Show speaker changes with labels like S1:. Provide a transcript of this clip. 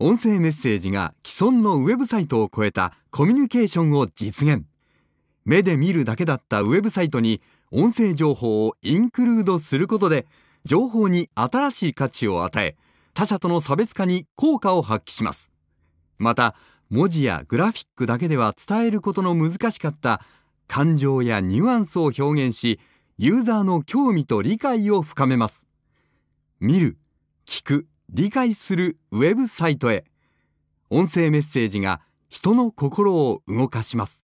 S1: 音声メッセージが既存のウェブサイトを超えたコミュニケーションを実現。目で見るだけだったウェブサイトに音声情報をインクルードすることで、情報に新しい価値を与え、他社との差別化に効果を発揮します。また、文字やグラフィックだけでは伝えることの難しかった感情やニュアンスを表現し、ユーザーの興味と理解を深めます。見る、聞く、理解するウェブサイトへ。音声メッセージが人の心を動かします。